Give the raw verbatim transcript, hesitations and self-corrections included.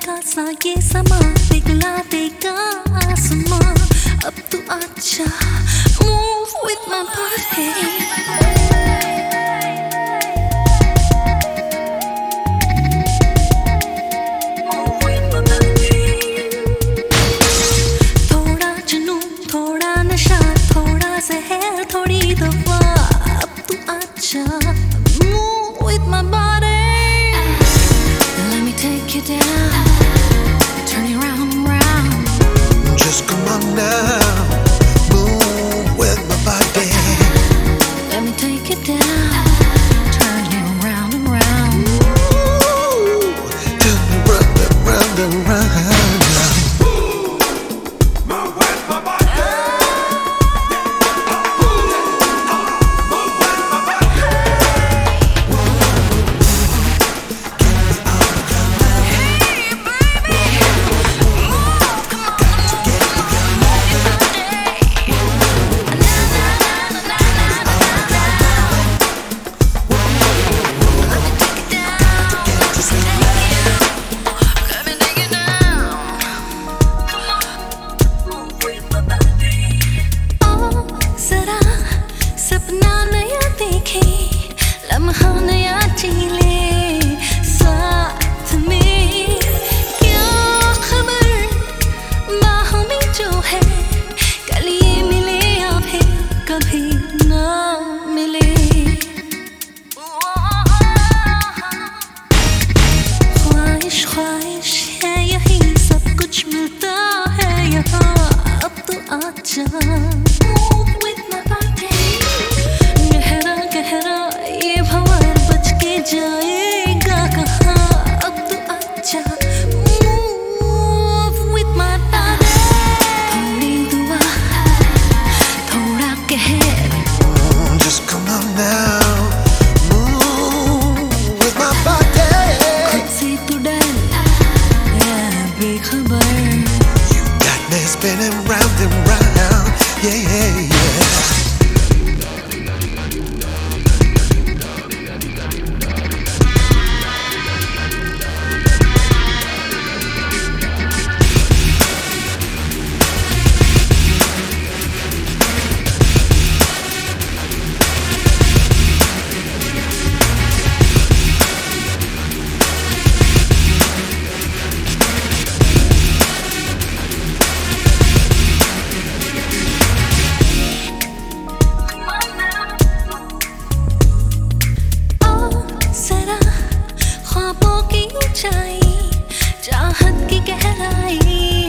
सा सा ये समा पिघला देगा आसमां अब तू आजा move with my body थोड़ी दफा अब तू आजा move with my body let me take you down turn you round and round just come on now move with my body let me take you down turn you round and round Ooh, turn me round and round and round सपना नया देखे लम्हा नया जीले साथ में क्या खबर बाहों में जो है कल ये मिले या फिर कभी ना मिले ख्वाहिश ख्वाहिश है यही सब कुछ मिलता है यहाँ अब तो आजा जाएगा कहाँ अब तो अच्छा move with my body थोड़ी दुआ थोड़ा कहर just come on now move with my body खुद से तू डर या बेखबर you got me spinning round and round yeah yeah yeah ख्वाबों की ऊंचाई चाहत की गहराई